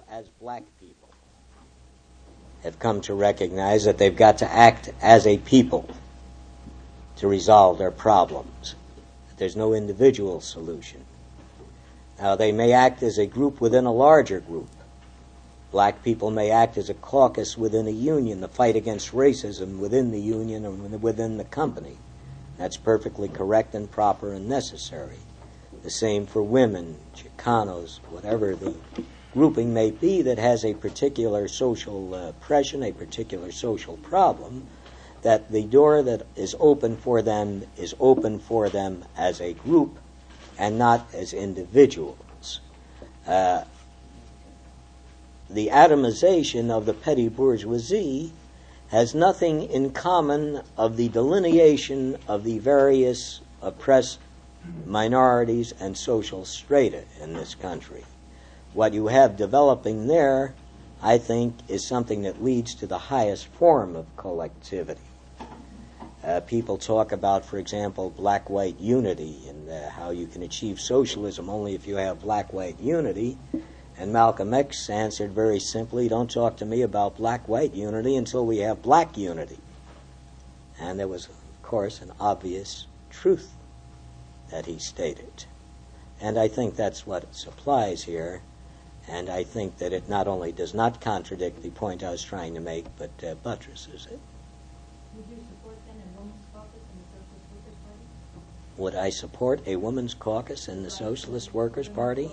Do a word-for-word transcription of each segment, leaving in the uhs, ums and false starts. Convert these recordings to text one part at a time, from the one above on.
as black people, have come to recognize that they've got to act as a people to resolve their problems. There's no individual solution. Now, they may act as a group within a larger group. Black people may act as a caucus within a union, the fight against racism within the union and within the company. That's perfectly correct and proper and necessary. The same for women, Chicanos, whatever the grouping may be that has a particular social uh, pressure, a particular social problem, that the door that is open for them is open for them as a group and not as individuals. Uh, the atomization of the petty bourgeoisie has nothing in common of the delineation of the various oppressed minorities and social strata in this country. What you have developing there, I think, is something that leads to the highest form of collectivity. Uh, people talk about, for example, black-white unity and uh, how you can achieve socialism only if you have black-white unity. And Malcolm X answered very simply, don't talk to me about black-white unity until we have black unity. And there was, of course, an obvious truth that he stated. And I think that's what it supplies here. And I think that it not only does not contradict the point I was trying to make, but uh, buttresses it. Would you support then a women's caucus in the Socialist Workers' Party? Would I support a women's caucus in the Socialist Workers' Party?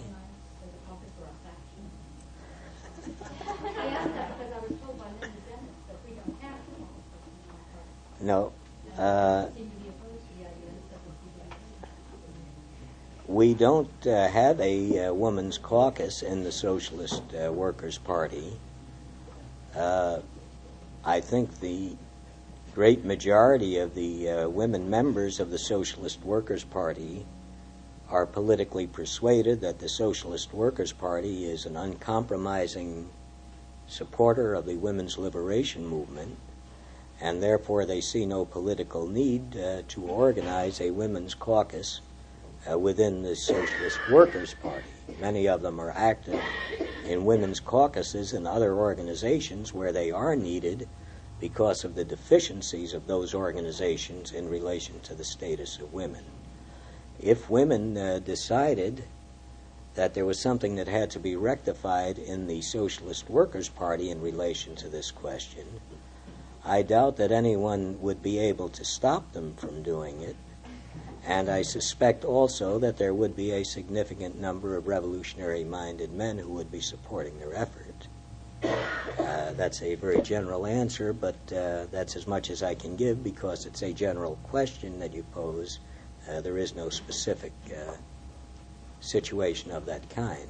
I asked that because I was told by Linda Dennis that we don't have a caucus. No. Uh, I seem to be opposed to the idea that we we don't uh, have a uh, women's caucus in the Socialist uh, Workers' Party. Uh, I think the great majority of the uh, women members of the Socialist Workers' Party are politically persuaded that the Socialist Workers' Party is an uncompromising supporter of the women's liberation movement, and therefore they see no political need uh, to organize a women's caucus uh, within the Socialist Workers' Party. Many of them are active in women's caucuses and other organizations where they are needed because of the deficiencies of those organizations in relation to the status of women. If women uh, decided that there was something that had to be rectified in the Socialist Workers' Party in relation to this question, I doubt that anyone would be able to stop them from doing it, and I suspect also that there would be a significant number of revolutionary-minded men who would be supporting their effort. Uh, that's a very general answer, but uh, that's as much as I can give because it's a general question that you pose. Uh, there is no specific uh, situation of that kind.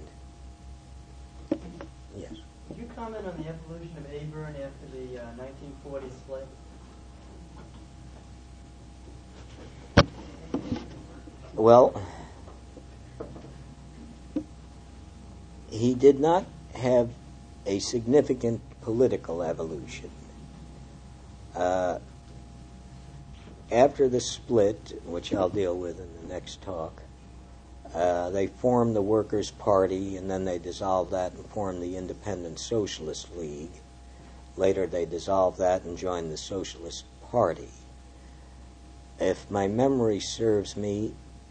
Yes? Could you comment on the evolution of ABERN after the uh, nineteen forty split? Well, he did not have a significant political evolution. Uh, after the split, which I'll deal with in the next talk, uh, they formed the Workers' Party, and then they dissolved that and formed the Independent Socialist League. Later they dissolved that and joined the Socialist Party. If my memory serves me,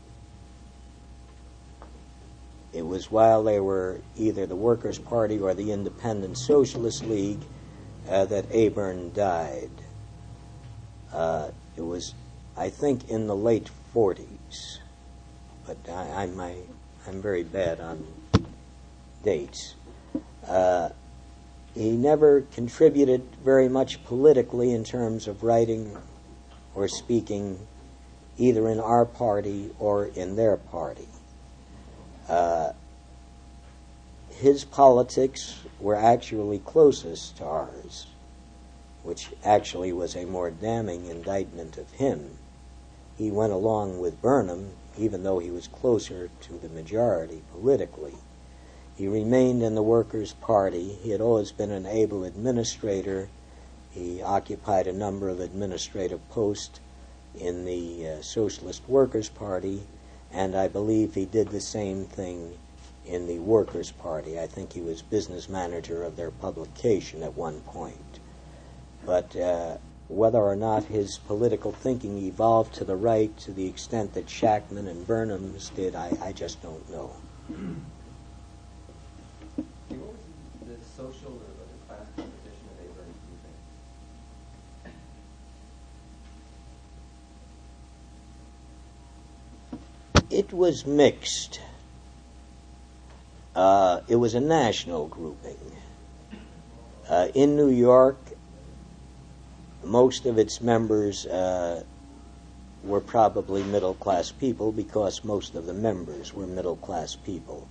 it was while they were either the Workers' Party or the Independent Socialist League uh, that ABERN died. Uh, it was, I think, in the late forties, but I, I'm, I, I'm very bad on dates. Uh, he never contributed very much politically in terms of writing or speaking either in our party or in their party. Uh, his politics were actually closest to ours, which actually was a more damning indictment of him. He went along with Burnham, even though he was closer to the majority politically. He remained in the Workers' Party. He had always been an able administrator. He occupied a number of administrative posts in the uh, Socialist Workers' Party, and I believe he did the same thing in the Workers' Party. I think he was business manager of their publication at one point. But uh, whether or not his political thinking evolved to the right to the extent that Shachtman and Burnham's did, I, I just don't know. What was the social or the class composition of Abern, do you think? It was mixed. Uh, it was a national grouping. Uh, in New York, most of its members uh, were probably middle-class people because most of the members were middle-class people.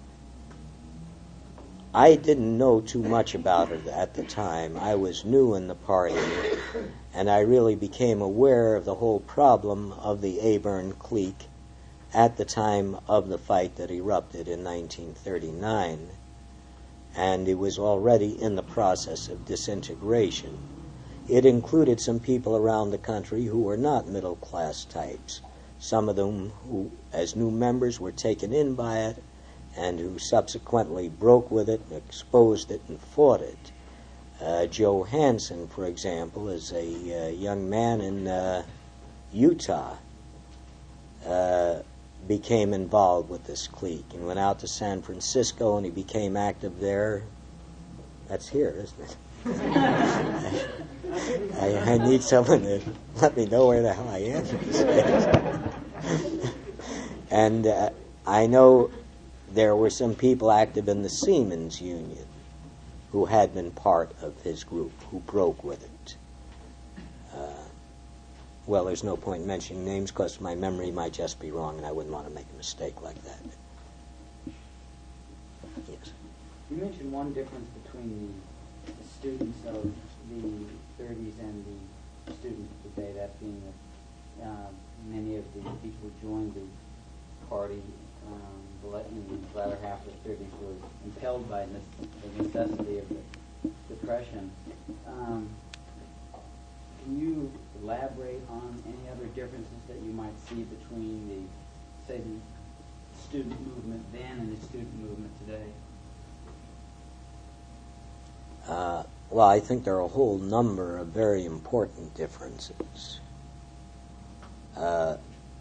I didn't know too much about it at the time. I was new in the party, and I really became aware of the whole problem of the Abern clique at the time of the fight that erupted in nineteen thirty-nine, and it was already in the process of disintegration. It included some people around the country who were not middle-class types, some of them who, as new members, were taken in by it, and who subsequently broke with it, exposed it, and fought it. Uh, Joe Hansen, for example, is a uh, young man in uh, Utah, uh, became involved with this clique and went out to San Francisco, and he became active there. That's here, isn't it? I, I need someone to let me know where the hell I am. And uh, I know there were some people active in the Seamen's Union who had been part of his group, who broke with it. Uh, well, there's no point in mentioning names because my memory might just be wrong and I wouldn't want to make a mistake like that. Yes. You mentioned one difference between the, the students of the thirties and the students today, that being that uh, many of the people who joined the party um, in the latter half of the thirties were impelled by ne- the necessity of the Depression. Um, can you elaborate on any other differences that you might see between the, say, the student movement then and the student movement today? Uh, well, I think there are a whole number of very important differences. Uh,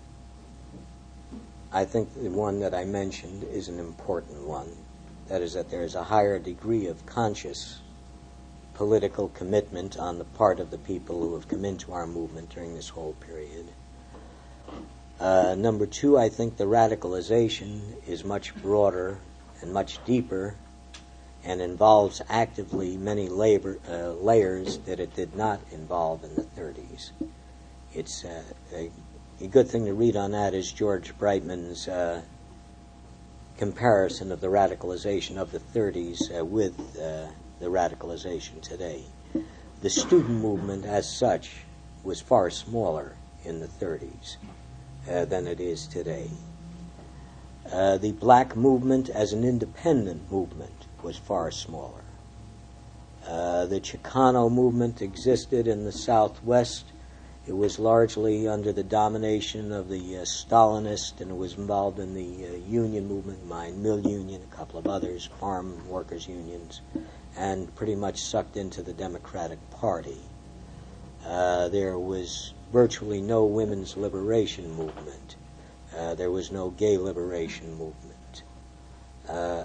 I think the one that I mentioned is an important one. That is that there is a higher degree of conscious political commitment on the part of the people who have come into our movement during this whole period. Uh, number two, I think the radicalization is much broader and much deeper and involves actively many labor, uh, layers that it did not involve in the thirties. It's uh, a, a good thing to read on that is George Brightman's uh, comparison of the radicalization of the thirties uh, with uh, the radicalization today. The student movement as such was far smaller in the thirties uh, than it is today. Uh, the black movement as an independent movement was far smaller. Uh, the Chicano movement existed in the Southwest. It was largely under the domination of the uh, Stalinists, and it was involved in the uh, union movement, Mine Mill Union, a couple of others, farm workers' unions, and pretty much sucked into the Democratic Party. Uh, there was virtually no women's liberation movement. Uh, there was no gay liberation movement. Uh,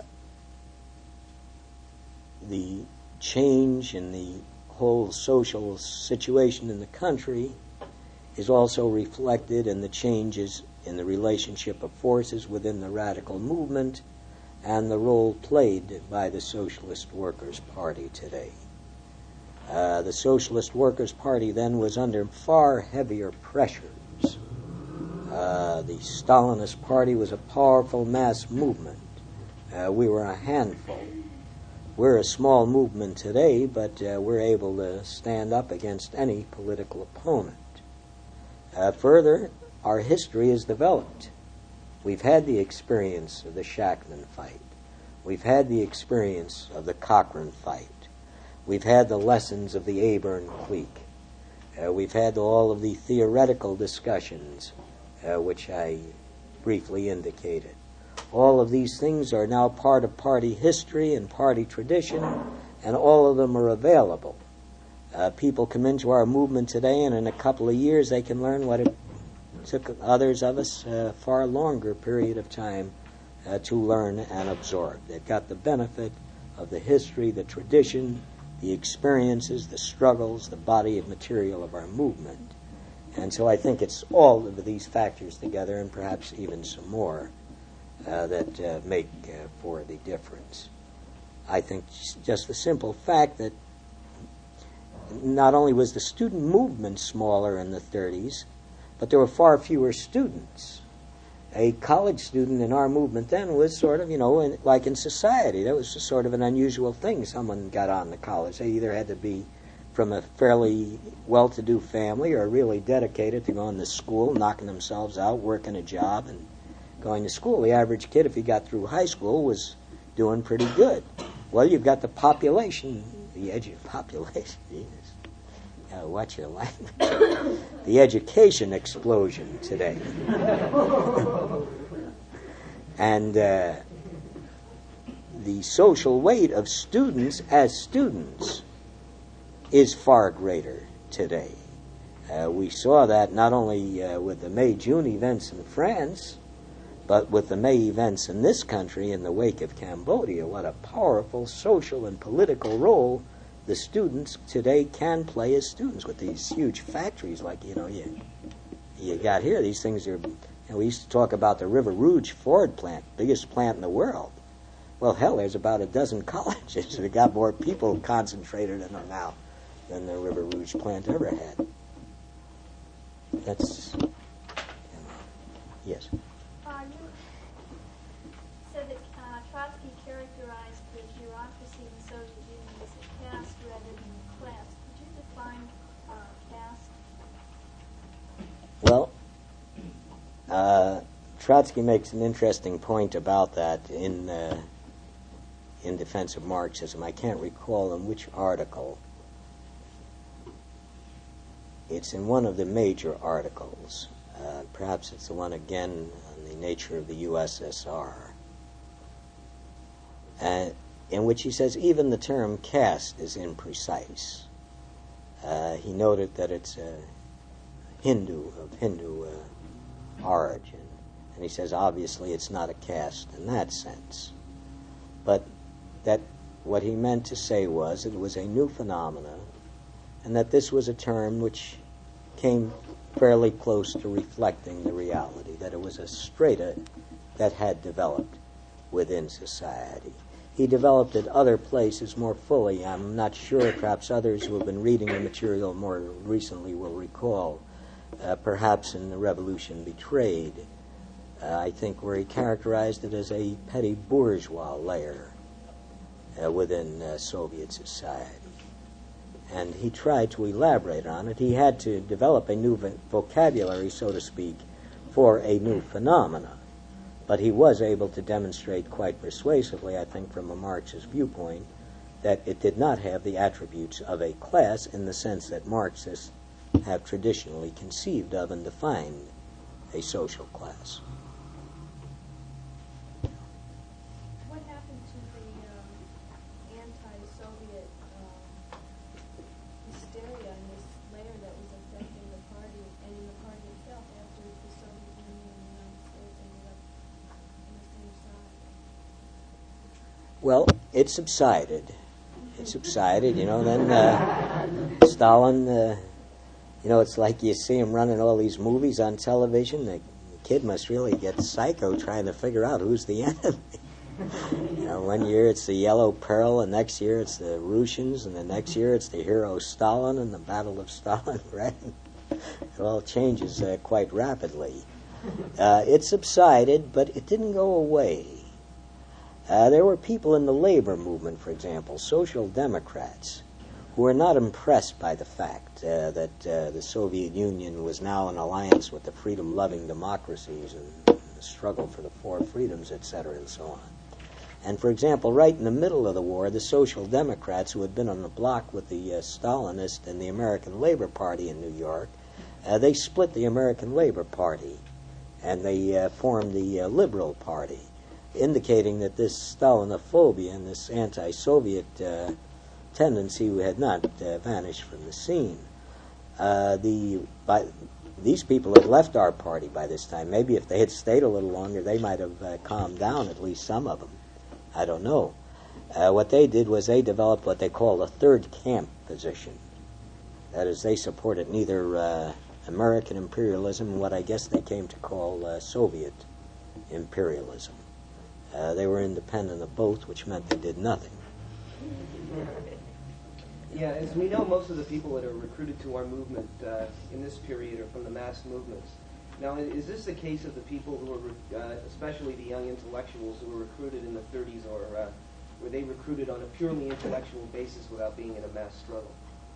the change in the whole social situation in the country is also reflected in the changes in the relationship of forces within the radical movement and the role played by the Socialist Workers' Party today. Uh, the Socialist Workers' Party then was under far heavier pressures. Uh, the Stalinist Party was a powerful mass movement. Uh, we were a handful. We're a small movement today, but uh, we're able to stand up against any political opponent. Uh, further, our history is developed. We've had the experience of the Shachtman fight. We've had the experience of the Cochran fight. We've had the lessons of the Abern clique. Uh, we've had all of the theoretical discussions, uh, which I briefly indicated. All of these things are now part of party history and party tradition, and all of them are available. Uh, people come into our movement today, and in a couple of years they can learn what it took others of us a far longer period of time uh, to learn and absorb. They've got the benefit of the history, the tradition, the experiences, the struggles, the body of material of our movement. And so I think it's all of these factors together, and perhaps even some more, uh, that uh, make uh, for the difference. I think just the simple fact that not only was the student movement smaller in the thirties, but there were far fewer students. A college student in our movement then was sort of, you know, in, like in society, that was sort of an unusual thing. Someone got on to college. They either had to be from a fairly well-to-do family or really dedicated to going to school, knocking themselves out, working a job, and going to school. The average kid, if he got through high school, was doing pretty good. Well, you've got the population, the edge of population, Jesus. Uh, watch your language. The education explosion today. And uh, the social weight of students as students is far greater today. Uh, we saw that not only uh, with the May-June events in France, but with the May events in this country in the wake of Cambodia. What a powerful social and political role the students today can play as students with these huge factories like, you know, you, you got here. These things are, you know, we used to talk about the River Rouge Ford plant, biggest plant in the world. Well, hell, there's about a dozen colleges that got more people concentrated in them now than the River Rouge plant ever had. That's, you know, yes. Uh, you said that uh, Trotsky characterized the bureaucracy in the Soviet Union as a caste rather than a class. Could you define uh, caste? Well, uh, Trotsky makes an interesting point about that in uh, in Defense of Marxism. I can't recall in which article. It's in one of the major articles. Uh, perhaps it's the one again on the nature of the U S S R, uh, in which he says even the term caste is imprecise. Uh, he noted that it's a Hindu, of Hindu uh, origin, and he says obviously it's not a caste in that sense. But that what he meant to say was it was a new phenomenon, and that this was a term which came fairly close to reflecting the reality, that it was a strata that had developed within society. He developed it other places more fully. I'm not sure, perhaps others who have been reading the material more recently will recall, uh, perhaps in The Revolution Betrayed, uh, I think where he characterized it as a petty bourgeois layer uh, within uh, Soviet society. And he tried to elaborate on it. He had to develop a new vocabulary, so to speak, for a new phenomena. But he was able to demonstrate quite persuasively, I think from a Marxist viewpoint, that it did not have the attributes of a class in the sense that Marxists have traditionally conceived of and defined a social class. What happened to the um, anti-Soviet um, hysteria in this layer that was affecting the party and in the party itself after the Soviet Union and the United States ended up on the same side? Well, it subsided. It subsided, you know, then uh, Stalin, uh, you know, it's like you see him running all these movies on television. The kid must really get psycho trying to figure out who's the enemy. You know, one year it's the Yellow Peril, and next year it's the Russians, and the next year it's the hero Stalin and the Battle of Stalingrad. It all changes uh, quite rapidly. Uh, it subsided, but it didn't go away. Uh, there were people in the labor movement, for example, social democrats, who were not impressed by the fact uh, that uh, the Soviet Union was now in alliance with the freedom-loving democracies and the struggle for the four freedoms, et cetera, and so on. And, for example, right in the middle of the war, the Social Democrats, who had been on the block with the uh, Stalinist and the American Labor Party in New York, uh, they split the American Labor Party, and they uh, formed the uh, Liberal Party. indicating that this Stalinophobia and this anti-Soviet uh, tendency had not uh, vanished from the scene. Uh, the by, these people had left our party by this time. Maybe if they had stayed a little longer, they might have uh, calmed down, at least some of them. I don't know. Uh, what they did was they developed what they call a third camp position. That is, they supported neither uh, American imperialism and what I guess they came to call uh, Soviet imperialism. Uh, they were independent of both, which meant they did nothing. Yeah, as we know, most of the people that are recruited to our movement uh, in this period are from the mass movements. Now, is this the case of the people who are, uh, especially the young intellectuals who were recruited in the thirties, or uh, were they recruited on a purely intellectual basis without being in a mass struggle?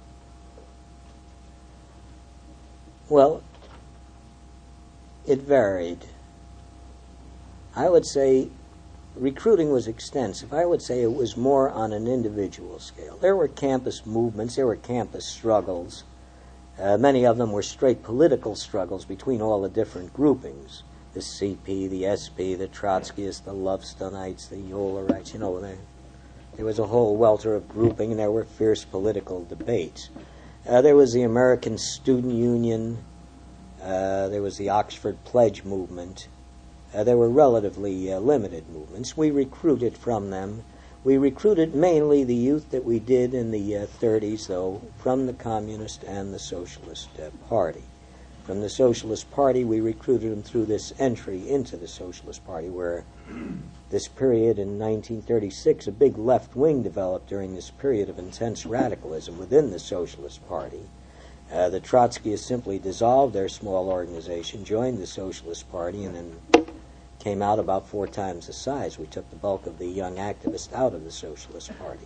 Well, it varied. I would say recruiting was extensive. I would say it was more on an individual scale. There were campus movements, there were campus struggles. Uh, many of them were straight political struggles between all the different groupings. The C P, the S P, the Trotskyists, the Lovestonites, the Yohlerites, you know, there, there was a whole welter of grouping, and there were fierce political debates. Uh, there was the American Student Union, uh, there was the Oxford Pledge movement. Uh, there were relatively uh, limited movements. We recruited from them. We recruited mainly the youth that we did in the uh, thirties, though, from the Communist and the Socialist uh, Party. From the Socialist Party, we recruited them through this entry into the Socialist Party, where this period in nineteen thirty-six, a big left wing developed during this period of intense radicalism within the Socialist Party. Uh, the Trotskyists simply dissolved their small organization, joined the Socialist Party, and then came out about four times the size. We took the bulk of the young activists out of the Socialist Party.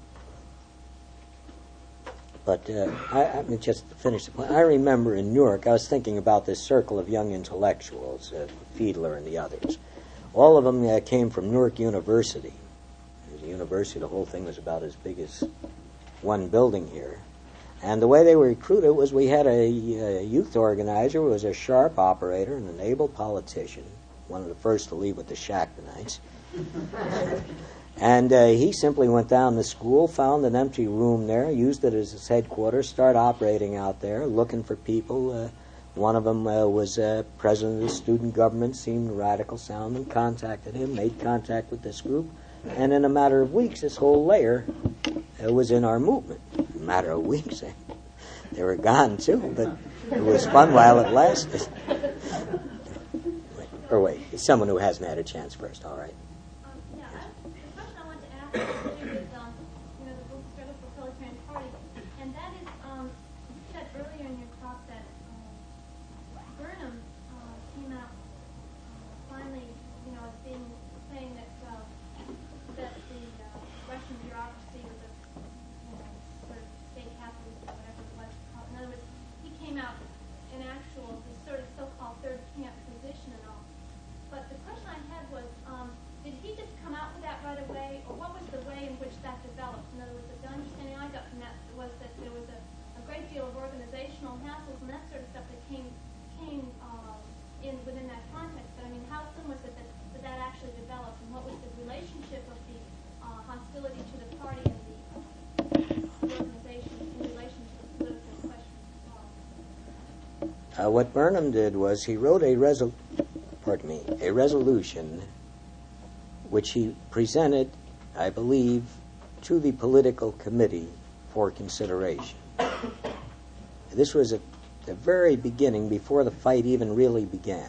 But uh, I, I mean, just to finish the point, I remember in Newark, I was thinking about this circle of young intellectuals, uh, Fiedler and the others. All of them uh, came from Newark University. It was a university, the whole thing was about as big as one building here. And the way they were recruited was we had a, a youth organizer who was a sharp operator and an able politician, one of the first to leave with the Shachtmanites. And uh, he simply went down to school, found an empty room there, used it as his headquarters, started operating out there, looking for people. Uh, one of them uh, was uh, president of the student government, seemed radical sound, and contacted him, made contact with this group. And in a matter of weeks, this whole layer uh, was in our movement. In a matter of weeks, eh? They were gone too, but it was fun while it lasted. Or wait, it's someone who hasn't had a chance first, all right. Um, yeah, I, the question I wanted to ask has to do with, um, you know, the book Struggle for Proletarian Party, and that is, um, you said earlier in your talk that um, Burnham uh, came out uh, finally, you know, as being, saying that uh, that the uh, Russian bureaucracy was a, you know, sort of state capitalism, or whatever it was called. In other words, he came out in actual, this sort of so-called third camp position and all. But the question I had was, um, did he just come out with that right away, or what was the way in which that developed? In other words, the understanding I got from that was that there was a, a great deal of organizational hassles and that sort of stuff that came came uh, in within that context. But I mean, how soon was it that that, that actually developed, and what was the relationship of the uh, hostility to the party and the, the organization in relation to the political questions as well? Uh, what Burnham did was he wrote a resol- pardon me, a resolution which he presented, I believe, to the political committee for consideration. This was at the very beginning, before the fight even really began.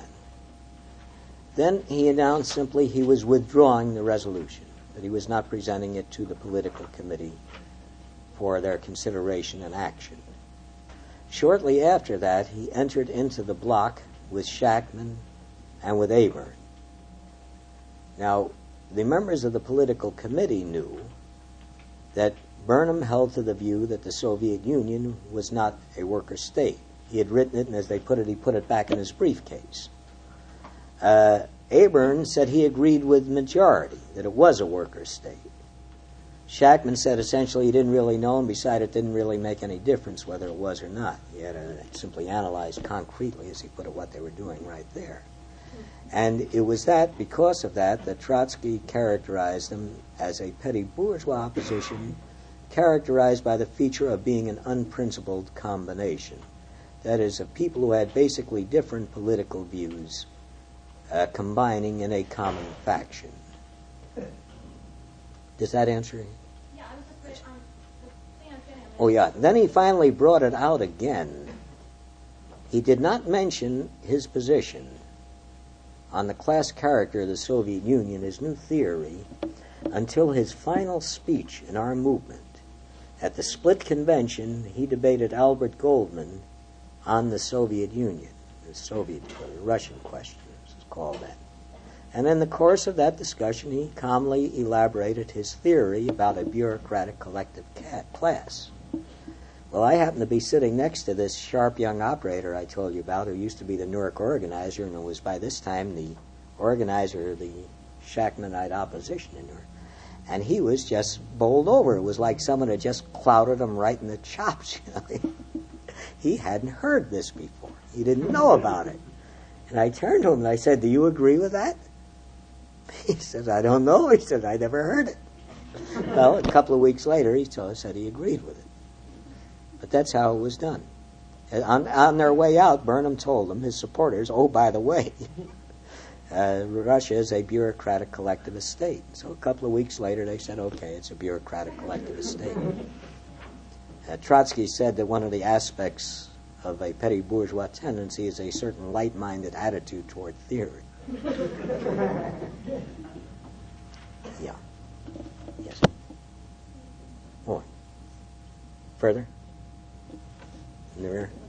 Then he announced simply he was withdrawing the resolution, that he was not presenting it to the political committee for their consideration and action. Shortly after that, he entered into the bloc with Shachtman and with Aburn. Now, the members of the political committee knew that Burnham held to the view that the Soviet Union was not a worker state. He had written it, and as they put it, he put it back in his briefcase. Uh, Aburn said he agreed with majority, that it was a worker state. Shachtman said essentially he didn't really know, and besides it didn't really make any difference whether it was or not. He had to simply analyze concretely, as he put it, what they were doing right there. And it was that, because of that, that Trotsky characterized them as a petty bourgeois opposition, characterized by the feature of being an unprincipled combination. That is, of people who had basically different political views uh, combining in a common faction. Does that answer it? Yeah, I was afraid, um, the thing I'm getting at. Oh, yeah. Then he finally brought it out again. He did not mention his position on the class character of the Soviet Union, his new theory, until his final speech in our movement. At the Split Convention, he debated Albert Goldman on the Soviet Union, the Soviet, the Russian question, as it's called that. And in the course of that discussion, he calmly elaborated his theory about a bureaucratic collective ca- class. Well, I happened to be sitting next to this sharp young operator I told you about, who used to be the Newark organizer, and who was by this time the organizer of the Shachtmanite opposition in Newark. And he was just bowled over. It was like someone had just clouted him right in the chops. You know? He hadn't heard this before. He didn't know about it. And I turned to him and I said, "Do you agree with that?" He said, "I don't know." He said, "I never heard it." Well, a couple of weeks later, he told us that he agreed with it. But that's how it was done. On, on their way out, Burnham told them, his supporters, "Oh, by the way, uh, Russia is a bureaucratic collectivist state." So a couple of weeks later, they said, "Okay, it's a bureaucratic collectivist state." Uh, Trotsky said that one of the aspects of a petty bourgeois tendency is a certain light-minded attitude toward theory. Yeah. Yes. More. Further? In the rear?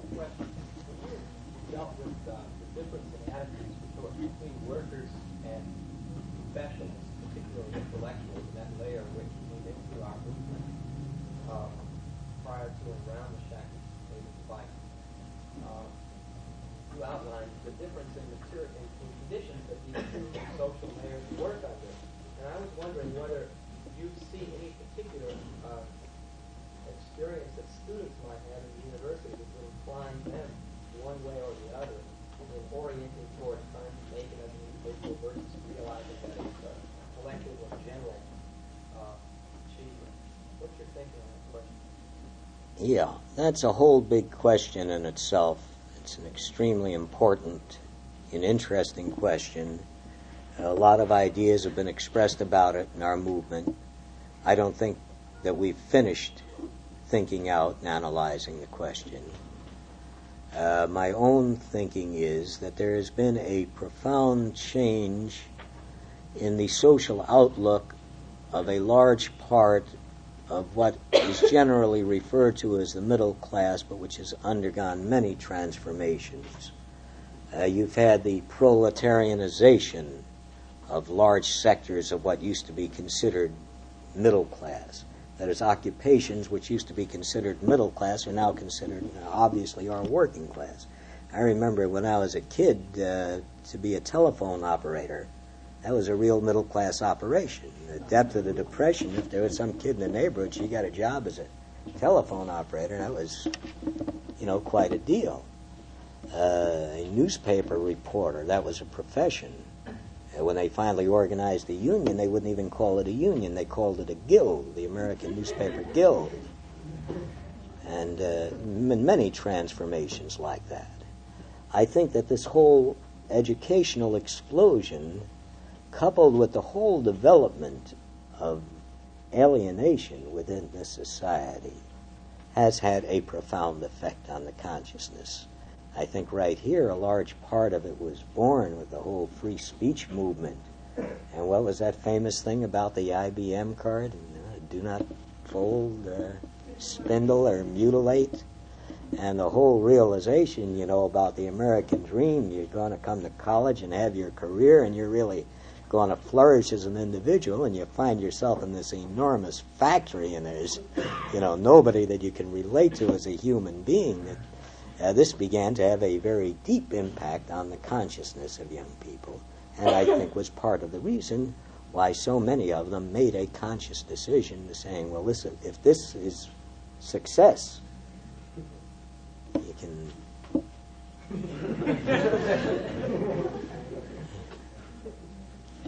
Dealt with uh, the difference in attitudes between workers and professionals, particularly intellectuals, in that layer which came into our movement uh, prior to and around the Shachtman fight. Uh, you outlined the difference in material in, in conditions that these two social layers work under, and I was wondering whether you see any particular uh, experience that students might have in the university that would incline them one way or the other in orienting toward trying to make it as an individual versus realizing that it's a collective or general uh, achievement. What's your thinking on that question? Yeah, that's a whole big question in itself. It's an extremely important and interesting question. A lot of ideas have been expressed about it in our movement. I don't think that we've finished thinking out and analyzing the question. Uh, my own thinking is that there has been a profound change in the social outlook of a large part of what is generally referred to as the middle class, but which has undergone many transformations. Uh, you've had the proletarianization of large sectors of what used to be considered middle class. That is, occupations which used to be considered middle class are now considered, uh, obviously, are working class. I remember when I was a kid, uh, to be a telephone operator, that was a real middle class operation. The depth of the Depression, if there was some kid in the neighborhood, she got a job as a telephone operator, that was, you know, quite a deal. Uh, a newspaper reporter, that was a profession. When they finally organized the union, they wouldn't even call it a union. They called it a guild, the American Newspaper Guild. And uh, m- many transformations like that. I think that this whole educational explosion, coupled with the whole development of alienation within this society, has had a profound effect on the consciousness. I think right here a large part of it was born with the whole free speech movement. And what was that famous thing about the I B M card? Uh, do not fold, uh, spindle, or mutilate. And the whole realization, you know, about the American dream, you're going to come to college and have your career, and you're really going to flourish as an individual, and you find yourself in this enormous factory, and there's, you know, nobody that you can relate to as a human being. That Uh, this began to have a very deep impact on the consciousness of young people, and I think was part of the reason why so many of them made a conscious decision to saying, well, listen, if this is success, you can...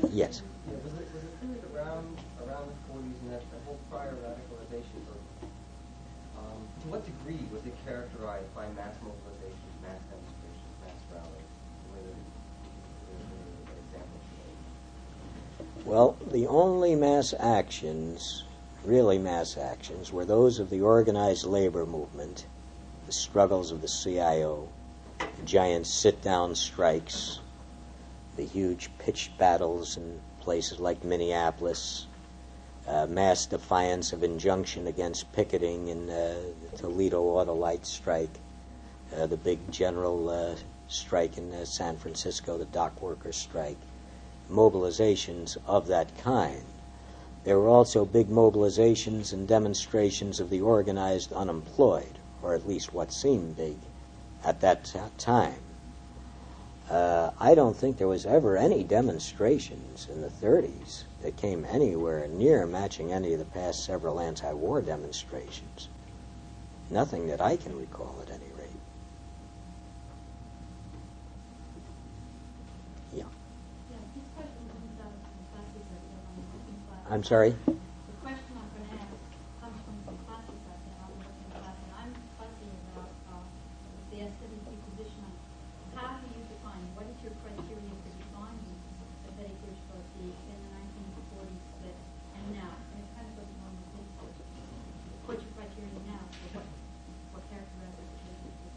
Yes. Yeah, was it, was it period around, around the forties and that, that whole prior radicalization group, um, to what degree was it characterized by mass mobilizations, mass demonstrations, mass rallies? Whether there are examples today? Well, the only mass actions, really mass actions, were those of the organized labor movement, the struggles of the C I O, the giant sit-down strikes, the huge pitched battles in places like Minneapolis, uh, mass defiance of injunction against picketing in uh, the Toledo Autolite strike, uh, the big general uh, strike in uh, San Francisco, the dock workers strike, mobilizations of that kind. There were also big mobilizations and demonstrations of the organized unemployed, or at least what seemed big at that t- time. Uh, I don't think there was ever any demonstrations in the thirties that came anywhere near matching any of the past several anti-war demonstrations. Nothing that I can recall at any rate. Yeah. Yeah, this question comes out of some classes that we're on, working class. I'm sorry? The question I'm going to ask comes from some classes that we're on, working class, and I'm fussy about uh, the S W P position on how do you define, what is your criteria for defining the petty bourgeoisie in the nineteen forties split and now? And it kind of goes along with this. What's your criteria now for what, what characterizes the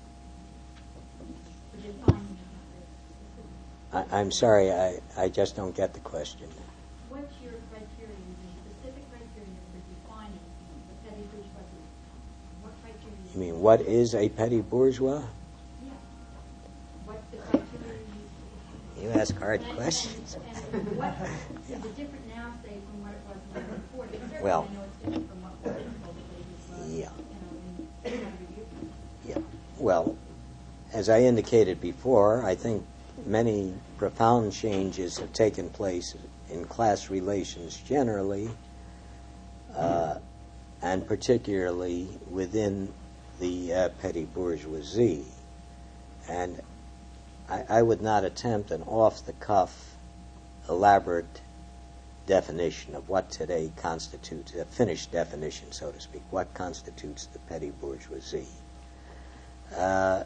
for defining the I, I'm sorry, I, I just don't get the question. What's your criteria, the specific criteria for defining the petty bourgeoisie? What criteria? You mean, what is a petty bourgeois? Yeah. What's the criteria you... You ask hard and, questions. And, and what is it different now, say, from what it was in nineteen forty? Certainly Well, I know it's different from what was in the yeah. You know, in review. Yeah. Well, as I indicated before, I think many profound changes have taken place in class relations generally, uh, and particularly within the uh, petty bourgeoisie. And I, I would not attempt an off-the-cuff, elaborate definition of what today constitutes, a finished definition, so to speak, what constitutes the petty bourgeoisie. Uh,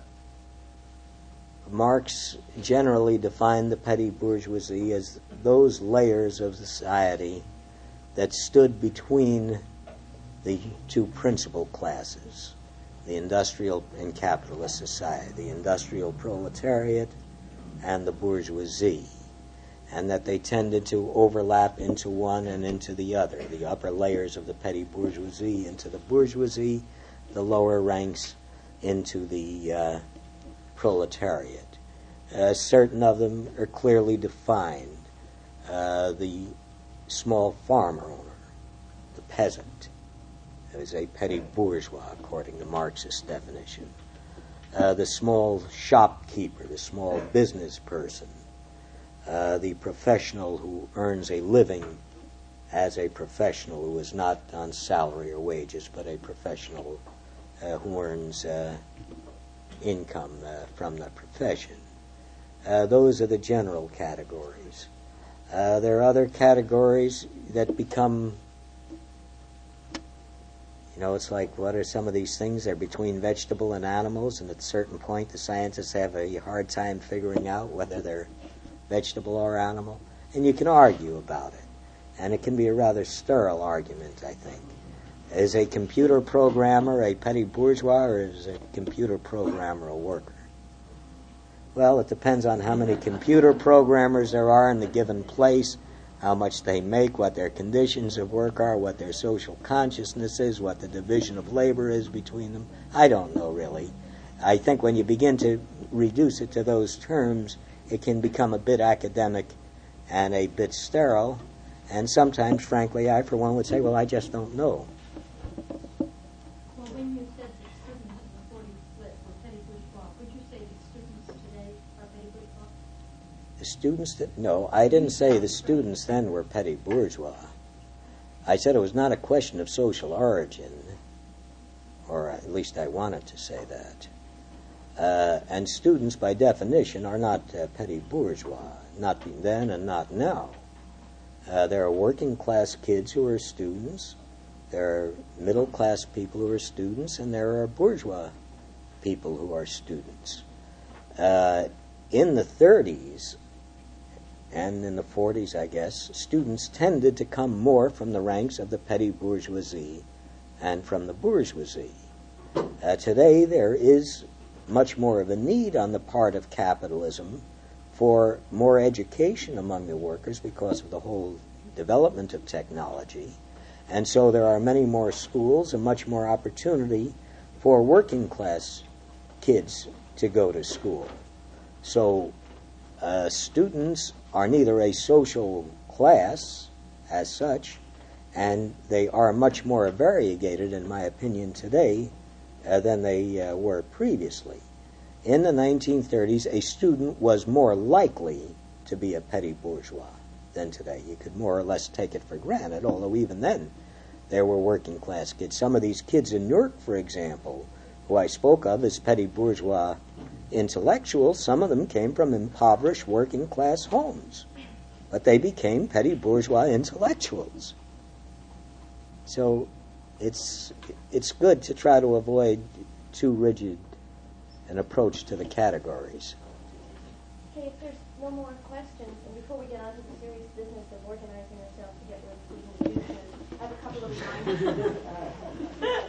Marx generally defined the petty bourgeoisie as those layers of society that stood between the two principal classes, the industrial and capitalist society, the industrial proletariat and the bourgeoisie, and that they tended to overlap into one and into the other, the upper layers of the petty bourgeoisie into the bourgeoisie, the lower ranks into the uh, proletariat. Uh, certain of them are clearly defined. Uh, the small farmer owner, the peasant, is a petty bourgeois according to Marxist definition. Uh, the small shopkeeper, the small business person, uh, the professional who earns a living as a professional who is not on salary or wages, but a professional uh, who earns uh, income uh, from the profession. Uh, those are the general categories. Uh, there are other categories that become, you know, it's like, what are some of these things? They're between vegetable and animals, and at a certain point the scientists have a hard time figuring out whether they're vegetable or animal. And you can argue about it. And it can be a rather sterile argument, I think. Is a computer programmer a petty bourgeois, or is a computer programmer a worker? Well, it depends on how many computer programmers there are in the given place, how much they make, what their conditions of work are, what their social consciousness is, what the division of labor is between them. I don't know, really. I think when you begin to reduce it to those terms, it can become a bit academic and a bit sterile. And sometimes, frankly, I, for one, would say, well, I just don't know. Well, when you said that students in the forties split were petty bourgeois, would you say that students today are petty bourgeois? The students that, no, I didn't say the students then were petty bourgeois. I said it was not a question of social origin, or at least I wanted to say that. Uh, and students, by definition, are not uh, petty bourgeois, not then and not now. Uh, there are working class kids who are students, there are middle class people who are students, and there are bourgeois people who are students. Uh, in the thirties, and in the forties, I guess, students tended to come more from the ranks of the petty bourgeoisie and from the bourgeoisie. Uh, today, there is much more of a need on the part of capitalism for more education among the workers because of the whole development of technology. And so there are many more schools and much more opportunity for working class kids to go to school. So uh, students are neither a social class as such, and they are much more variegated, in my opinion, today uh, than they uh, were previously. In the nineteen thirties, a student was more likely to be a petty bourgeois than today. You could more or less take it for granted, although even then there were working class kids. Some of these kids in Newark, for example, who I spoke of as petty bourgeois intellectuals, some of them came from impoverished working class homes, but they became petty bourgeois intellectuals. So it's it's good to try to avoid too rigid an approach to the categories. Okay, if there's no more questions, and before we get on to the serious business of organizing ourselves to get rid of student abuses, I have a couple of reminders. uh,